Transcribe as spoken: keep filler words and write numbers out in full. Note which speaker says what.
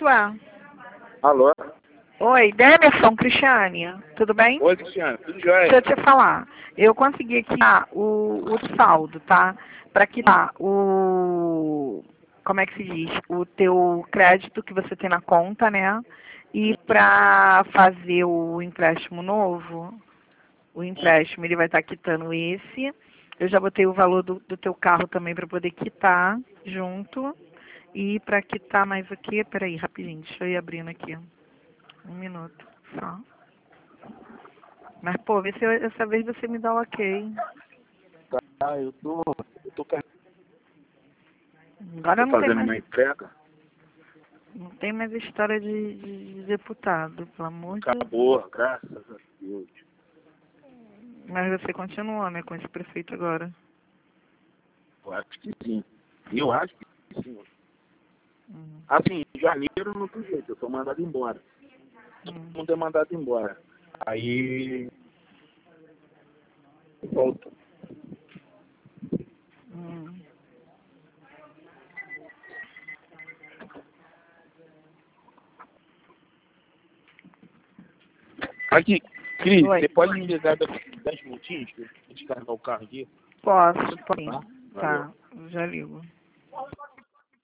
Speaker 1: tu é?
Speaker 2: Alô?
Speaker 1: Oi, Demerson, Cristiane, tudo bem?
Speaker 2: Oi, Cristiane, tudo jóia?
Speaker 1: Deixa eu te falar. Eu consegui quitar o, o saldo, tá? Para quitar o... Como é que se diz? O teu crédito que você tem na conta, né? E para fazer o empréstimo novo, o empréstimo ele vai estar quitando esse. Eu já botei o valor do, do teu carro também para poder quitar junto. E para quitar mais o quê? Peraí, rapidinho, deixa eu ir abrindo aqui. Um minuto, só. Mas, pô, vê se eu- dessa vez você me dá o ok.
Speaker 2: Ah, eu tô, eu tô,
Speaker 1: Agora
Speaker 2: tô
Speaker 1: não tem
Speaker 2: fazendo
Speaker 1: mais,
Speaker 2: uma entrega.
Speaker 1: não tem mais história de, de- de deputado, pelo amor de Deus.
Speaker 2: Acabou, graças a Deus.
Speaker 1: Mas você continua, né, com esse prefeito agora.
Speaker 2: Eu acho que sim. Eu acho que sim.
Speaker 1: Hum,
Speaker 2: Assim, em janeiro não tem jeito, eu tô mandado embora. Todo
Speaker 1: hum,
Speaker 2: mundo é mandado embora. Aí, volta.
Speaker 1: hum.
Speaker 2: Aqui, Cris,
Speaker 1: Oi.
Speaker 2: você pode me ligar daqui dez minutinhos pra descarregar o carro aqui?
Speaker 1: Posso, pode.
Speaker 2: Tá? Valeu.
Speaker 1: Tá, já ligo.